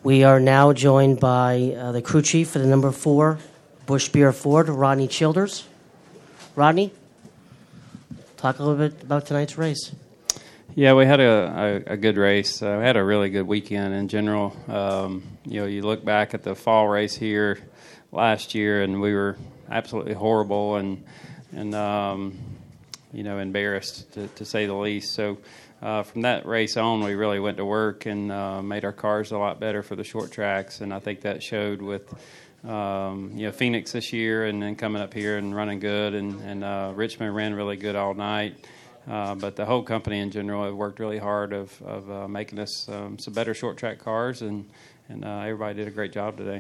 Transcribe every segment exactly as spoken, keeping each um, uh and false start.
We are now joined by uh, the crew chief for the number four Busch Beer Ford, Rodney Childers. Rodney, talk a little bit about tonight's race. Yeah, we had a, a, a good race. Uh, we had a really good weekend in general. Um, you know, you look back at the fall race here last year, and we were absolutely horrible and and um, you know embarrassed to, to say the least. So uh, from that race on, we really went to work and uh, made our cars a lot better for the short tracks, and I think that showed with um, you know Phoenix this year, and then coming up here and running good, and and uh, Richmond ran really good all night. Uh, but the whole company in general have worked really hard of, of uh, making us um, some better short track cars, and, and uh, everybody did a great job today.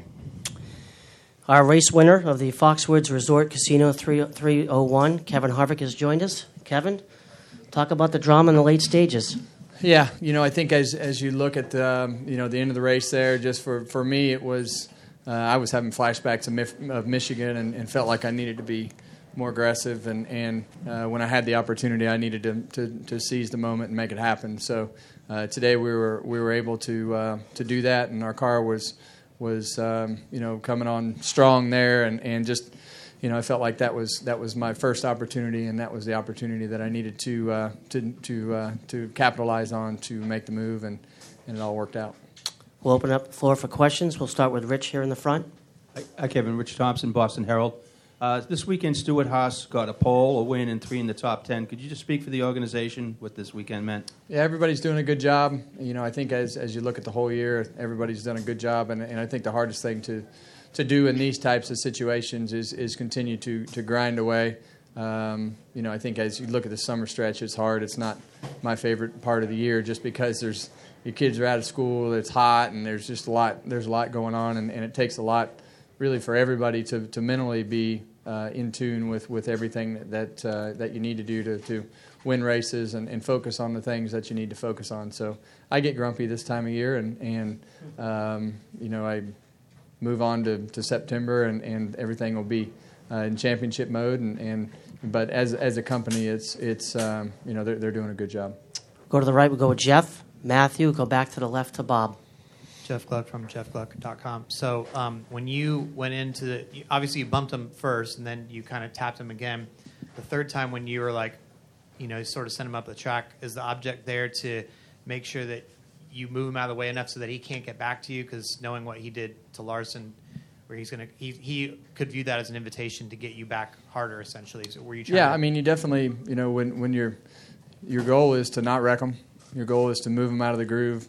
Our race winner of the Foxwoods Resort Casino three oh one, Kevin Harvick, has joined us. Kevin, talk about the drama in the late stages. Yeah, you know, I think as as you look at um, you know the end of the race there, just for, for me, it was uh, I was having flashbacks of, Mif- of Michigan and, and felt like I needed to be more aggressive, and, and uh, when I had the opportunity, I needed to, to, to seize the moment and make it happen. So uh, today we were we were able to uh, to do that, and our car was was um, you know coming on strong there, and, and just you know I felt like that was that was my first opportunity, and that was the opportunity that I needed to uh, to to uh, to capitalize on to make the move, and, and it all worked out. We'll open up the floor for questions. We'll start with Rich here in the front. Hi, Kevin. Rich Thompson, Boston Herald. Uh, this weekend, Stuart Haas got a pole, a win, and three in the top ten. Could you just speak for the organization, what this weekend meant? Yeah, everybody's doing a good job. You know, I think as as you look at the whole year, everybody's done a good job, and, and I think the hardest thing to to do in these types of situations is is continue to to grind away. Um, you know, I think as you look at the summer stretch, it's hard. It's not my favorite part of the year, just because there's your kids are out of school, it's hot, and there's just a lot there's a lot going on, and, and it takes a lot really for everybody to, to mentally be uh, in tune with, with everything that uh, that you need to do to, to win races and, and focus on the things that you need to focus on. So I get grumpy this time of year, and, and um, you know, I move on to, to September, and, and everything will be uh, in championship mode. And, and but as as a company, it's it's um, you know they're they're doing a good job. Go to the right. We go with Jeff, Matthew. Go back to the left to Bob. Jeff Gluck from jeff gluck dot com. So um, when you went into the, you, obviously you bumped him first, and then you kind of tapped him again. The third time when you were like, you know, sort of sent him up the track, is the object there to make sure that you move him out of the way enough so that he can't get back to you? Because knowing what he did to Larson, where he's going to, he, he could view that as an invitation to get you back harder, essentially. So were you trying Yeah, to, I mean, you definitely, you know, when when your your goal is to not wreck them, your goal is to move them out of the groove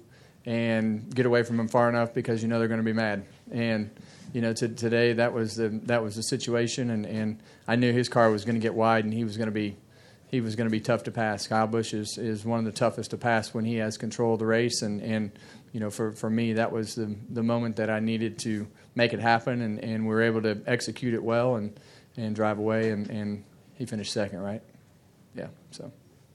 and get away from them far enough because you know they're going to be mad. And you know, to, today that was the that was the situation, and, and I knew his car was going to get wide, and he was going to be he was going to be tough to pass. Kyle Busch is, is one of the toughest to pass when he has control of the race, and, and you know, for, for me that was the the moment that I needed to make it happen, and, and we were able to execute it well and, and drive away, and, and he finished second, right? Yeah. So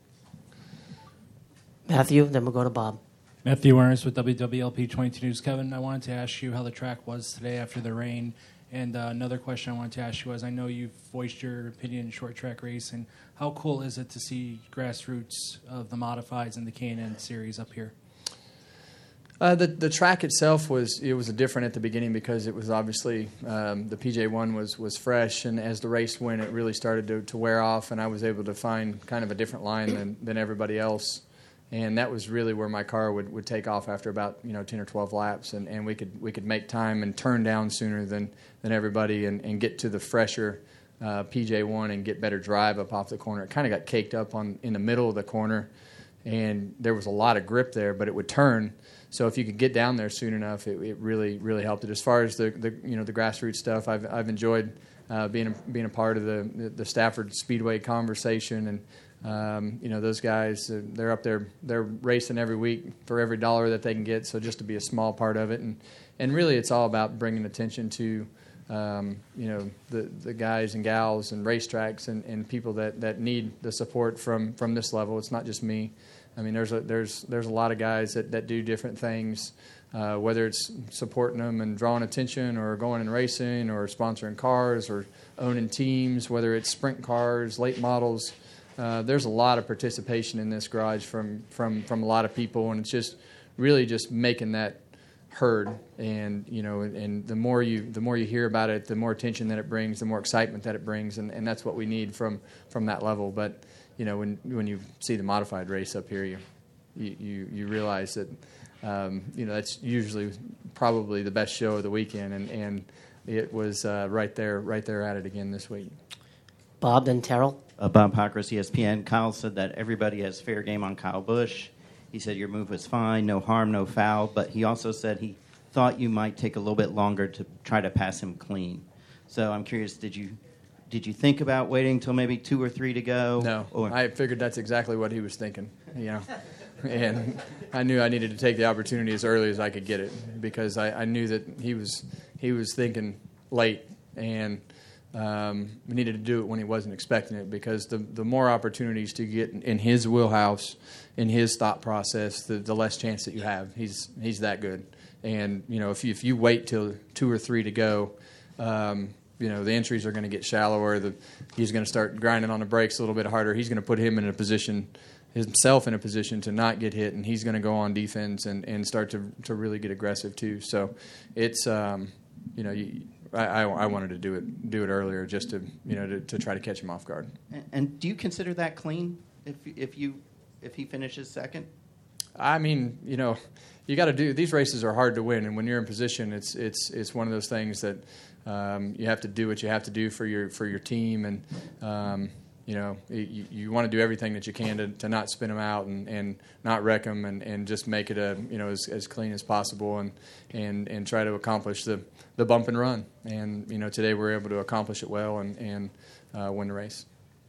Matthew, then we'll go to Bob. Matthew Ernst with W W L P twenty-two News. Kevin, I wanted to ask you how the track was today after the rain. And uh, another question I wanted to ask you was, I know you've voiced your opinion in short track racing. How cool is it to see grassroots of the modifieds and the K and N series up here? Uh, the the track itself was it was different at the beginning because it was obviously um, the P J one was, was fresh, and as the race went, it really started to, to wear off, and I was able to find kind of a different line than, than everybody else. And that was really where my car would, would take off after about you know ten or twelve laps, and, and we could we could make time and turn down sooner than, than everybody, and, and get to the fresher uh, P J one and get better drive up off the corner. It kind of got caked up on in the middle of the corner, and there was a lot of grip there, but it would turn. So if you could get down there soon enough, it, it really really helped it. As far as the, the you know the grassroots stuff, I've I've enjoyed uh, being a, being a part of the, the the Stafford Speedway conversation. And Um, you know, those guys, uh, they're up there, they're racing every week for every dollar that they can get, so just to be a small part of it. And, and really it's all about bringing attention to, um, you know, the, the guys and gals and racetracks and, and people that, that need the support from, from this level. It's not just me. I mean, there's a, there's, there's a lot of guys that, that do different things, uh, whether it's supporting them and drawing attention or going and racing or sponsoring cars or owning teams, whether it's sprint cars, late models. Uh, there's a lot of participation in this garage from, from, from a lot of people, and it's just really just making that heard, and you know, and, and the more you the more you hear about it, the more attention that it brings, the more excitement that it brings, and, and that's what we need from, from that level. But you know, when when you see the modified race up here, you you you, you realize that um, you know that's usually probably the best show of the weekend, and, and it was uh, right there right there at it again this week. Bob, then Terrell. Uh, Bob Pockris, E S P N. Kyle said that everybody has fair game on Kyle Busch. He said your move was fine, no harm, no foul, but he also said he thought you might take a little bit longer to try to pass him clean. So I'm curious, did you did you think about waiting until maybe two or three to go? No, or? I figured that's exactly what he was thinking, you know, and I knew I needed to take the opportunity as early as I could get it, because I, I knew that he was he was thinking late, and um, we needed to do it when he wasn't expecting it, because the the more opportunities to get in, in his wheelhouse, in his thought process, the, the less chance that you have. He's he's that good. And, you know, if you, if you wait till two or three to go, um, you know, the entries are going to get shallower. The, he's going to start grinding on the brakes a little bit harder. He's going to put him in a position, himself in a position to not get hit, and he's going to go on defense and, and start to, to really get aggressive too. So it's, um, you know, you, I, I, I wanted to do it do it earlier just to, you know, to, to try to catch him off guard. And, and do you consider that clean if if you if he finishes second? I mean, you know, you got to do. These races are hard to win, and when you're in position, it's it's it's one of those things that um, you have to do what you have to do for your for your team, and um, you know, you, you want to do everything that you can to, to not spin them out and, and not wreck them, and, and just make it a you know as, as clean as possible, and and and try to accomplish the, the bump and run. And you know, today we were able to accomplish it well and and uh, win the race.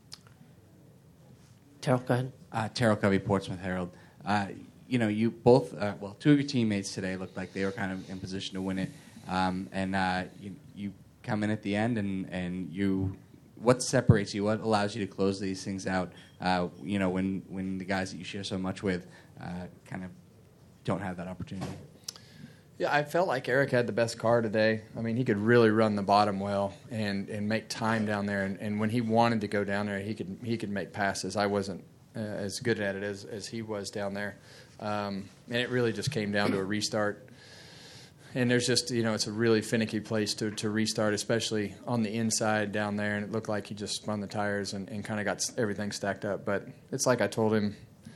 Terrell, go ahead. Uh, Terrell Covey, Portsmouth Herald. Uh, you know, you both, uh, well, two of your teammates today looked like they were kind of in position to win it. Um, and uh, you, you come in at the end, and, and you, what separates you? What allows you to close these things out? Uh, you know, when, when the guys that you share so much with uh, kind of don't have that opportunity. Yeah, I felt like Eric had the best car today. I mean, he could really run the bottom well and, and make time down there. And, and when he wanted to go down there, he could he could make passes. I wasn't uh, as good at it as, as he was down there. Um, and it really just came down to a restart. And there's just, you know, it's a really finicky place to, to restart, especially on the inside down there. And it looked like he just spun the tires and, and kind of got everything stacked up. But it's like I told him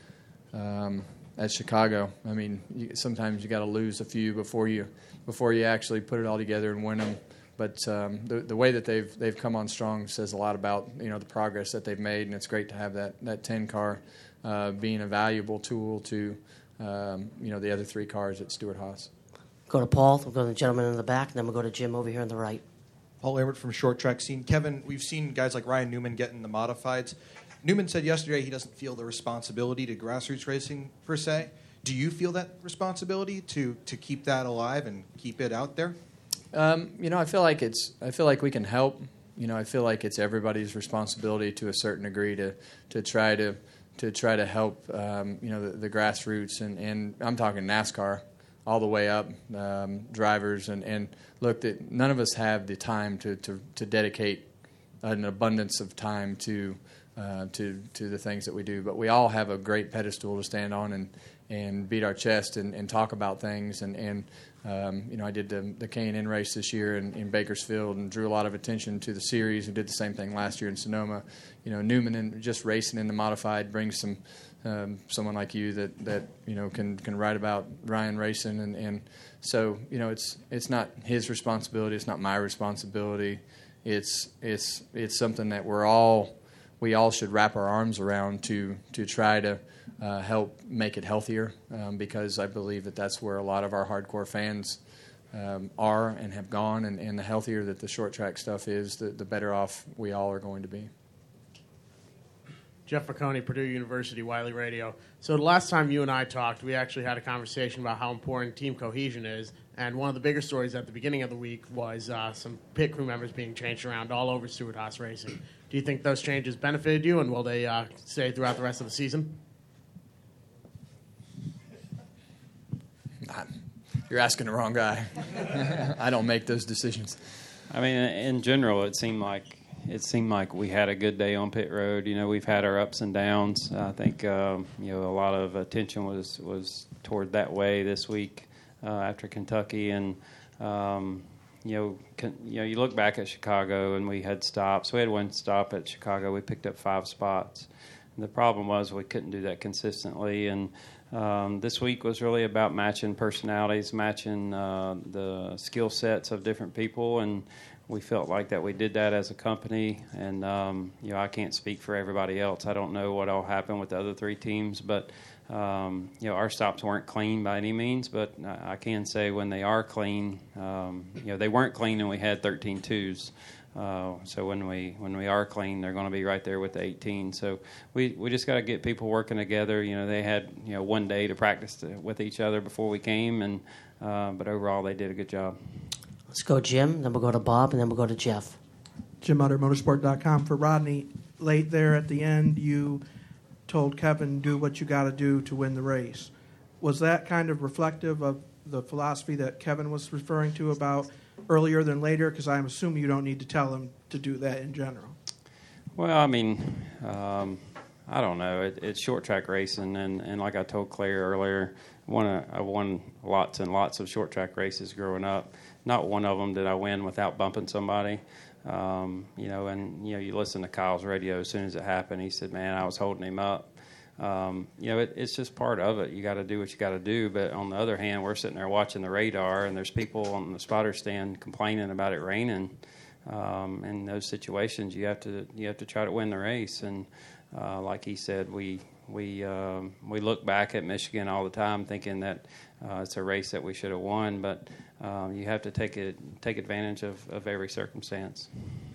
um, at Chicago. I mean, you, sometimes you got to lose a few before you before you actually put it all together and win them. But um, the the way that they've they've come on strong says a lot about, you know, the progress that they've made. And it's great to have that, that ten car uh, being a valuable tool to, um, you know, the other three cars at Stewart-Haas. Go to Paul. We'll go to the gentleman in the back, and then we'll go to Jim over here on the right. Paul Abbott from Short Track Scene. Kevin, we've seen guys like Ryan Newman get in the modifieds. Newman said yesterday he doesn't feel the responsibility to grassroots racing, per se. Do you feel that responsibility to, to keep that alive and keep it out there? Um, you know, I feel like it's. I feel like we can help. You know, I feel like it's everybody's responsibility to a certain degree to to try to to try to help. Um, you know, the, the grassroots, and, and I'm talking NASCAR all the way up, um, drivers, and, and look, that none of us have the time to, to, to dedicate an abundance of time to uh, to to the things that we do. But we all have a great pedestal to stand on and, and beat our chest and, and talk about things. And, and um, you know, I did the, the K and N race this year in, in Bakersfield and drew a lot of attention to the series, and did the same thing last year in Sonoma. You know, Newman and just racing in the modified brings some um, someone like you that, that you know can, can write about Ryan racing, and, and so you know it's it's not his responsibility, it's not my responsibility. It's it's it's something that we're all we all should wrap our arms around to to try to uh, help make it healthier, um, because I believe that that's where a lot of our hardcore fans um, are and have gone, and, and the healthier that the short track stuff is, the, the better off we all are going to be. Jeff Facconi, Purdue University, Wiley Radio. So the last time you and I talked, we actually had a conversation about how important team cohesion is, and one of the bigger stories at the beginning of the week was uh, some pit crew members being changed around all over Stewart-Haas Racing. Do you think those changes benefited you, and will they uh, stay throughout the rest of the season? You're asking the wrong guy. I don't make those decisions. I mean, in general, it seemed like it seemed like we had a good day on pit road. You know, we've had our ups and downs. I think um, you know a lot of attention was was toward that way this week. uh, after Kentucky, and um, you know, con- you know, you look back at Chicago, and we had stops. We had one stop at Chicago. We picked up five spots. And the problem was we couldn't do that consistently, and um, this week was really about matching personalities, matching uh, the skill sets of different people, and we felt like that we did that as a company. And um, you know, I can't speak for everybody else. I don't know what all happened with the other three teams, but um, you know, our stops weren't clean by any means. But I can say when they are clean, um, you know, they weren't clean, and we had thirteen twos. Uh, so when we when we are clean, they're going to be right there with the eighteen. So we, we just got to get people working together. You know, they had you know one day to practice to, with each other before we came, and uh, but overall they did a good job. Let's go, Jim. Then we'll go to Bob, and then we'll go to Jeff. Jim Utter, motorsport dot com. For Rodney, late there at the end, you told Kevin, do what you got to do to win the race. Was that kind of reflective of the philosophy that Kevin was referring to about earlier than later? Because I'm assuming you don't need to tell him to do that in general. Well, I mean, um, I don't know. It, it's short track racing, and, and like I told Claire earlier, I won, a, I won lots and lots of short track races growing up. Not one of them did I win without bumping somebody. Um, you know, and you know, you listen to Kyle's radio as soon as it happened. He said, "Man, I was holding him up." Um, you know, it, it's just part of it. You got to do what you got to do. But on the other hand, we're sitting there watching the radar, and there's people on the spotter stand complaining about it raining. Um, in those situations, you have to you have to try to win the race. And uh, like he said, we we um, we look back at Michigan all the time, thinking that uh, it's a race that we should have won. But um, you have to take it take advantage of, of every circumstance.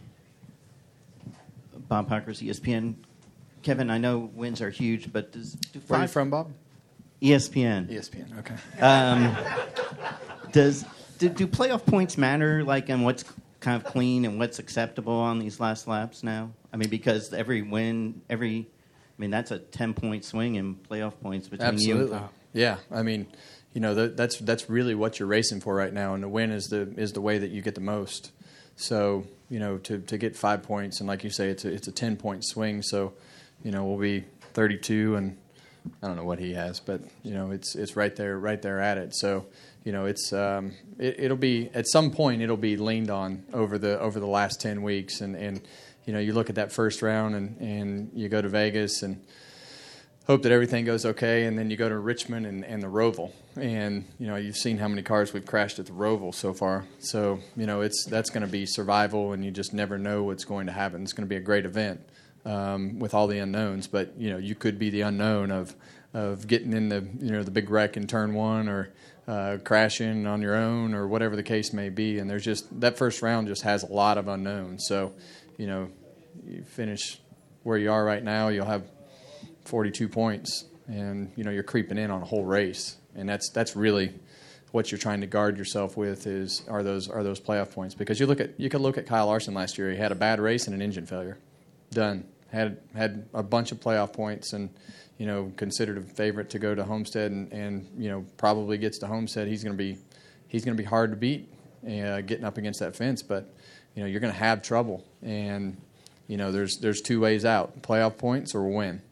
Bob Hawkers, E S P N. Kevin, I know wins are huge, but does do Where are you five, from, Bob? E S P N. E S P N. Okay. Um, does do, do playoff points matter? Like, and what's kind of clean and what's acceptable on these last laps now? I mean, because every win, every, I mean, that's a ten point swing in playoff points between Absolutely. you. Yeah, I mean, you know, that, that's that's really what you're racing for right now, and the win is the is the way that you get the most. So, you know, to, to get five points, and like you say, it's a, it's a ten point swing. So, you know, we'll be thirty-two, and I don't know what he has, but you know, it's it's right there, right there at it. So, you know, it's um, it, it'll be at some point it'll be leaned on over the over the last ten weeks, and, and you know, you look at that first round, and, and you go to Vegas and hope that everything goes okay, and then you go to Richmond and, and the Roval, and you know, you've seen how many cars we've crashed at the Roval so far. So, you know, it's that's going to be survival, and you just never know what's going to happen. It's going to be a great event. Um, with all the unknowns, but you know, you could be the unknown of of getting in the you know the big wreck in turn one, or uh, crashing on your own, or whatever the case may be. And there's just that first round just has a lot of unknowns. So, you know, you finish where you are right now, you'll have forty-two points, and you know, you're creeping in on a whole race, and that's that's really what you're trying to guard yourself with is are those are those playoff points. Because you look at you could look at Kyle Larson last year. He had a bad race and an engine failure. Done. Had had a bunch of playoff points, and you know, considered a favorite to go to Homestead, and, and you know, probably gets to Homestead. He's going to be he's going to be hard to beat, uh, getting up against that fence. But you know, you're going to have trouble, and you know, there's there's two ways out: playoff points or win.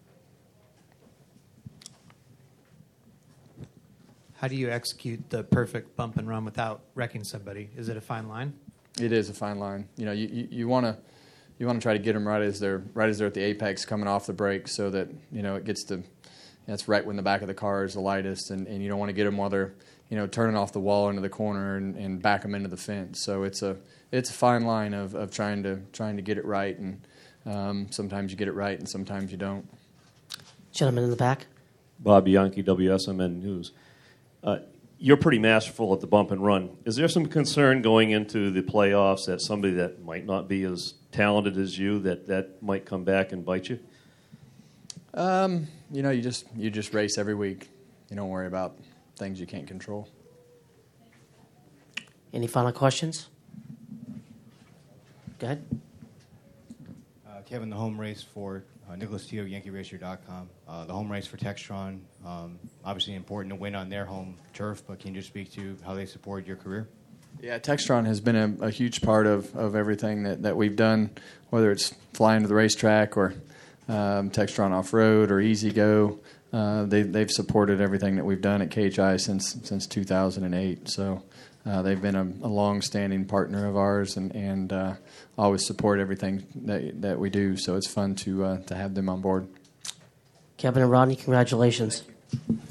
How do you execute the perfect bump and run without wrecking somebody? Is it a fine line? It is a fine line. You know, you you, you want to. You want to try to get them right as they're right as they're at the apex, coming off the brake, so that you know it gets to. That's right when the back of the car is the lightest, and, and you don't want to get them while they're you know turning off the wall into the corner and, and back them into the fence. So it's a it's a fine line of, of trying to trying to get it right, and um, sometimes you get it right, and sometimes you don't. Gentleman in the back. Bob Bianchi, W S M N News. Uh, You're pretty masterful at the bump and run. Is there some concern going into the playoffs that somebody that might not be as talented as you, that that might come back and bite you? Um, you know, you just you just race every week. You don't worry about things you can't control. Any final questions? Go ahead. Uh, Kevin, the home race for uh, Nicholas Teo, Yankee Racer dot com. Uh, the home race for Textron, um, obviously important to win on their home turf, but can you just speak to how they supported your career? Yeah, Textron has been a, a huge part of, of everything that, that we've done, whether it's flying to the racetrack or um, Textron Off-Road or Easy Go. uh, they, they've supported everything that we've done at K H I since since two thousand eight. So uh, they've been a, a long-standing partner of ours, and and uh, always support everything that that we do. So it's fun to uh, to have them on board. Kevin and Rodney, congratulations.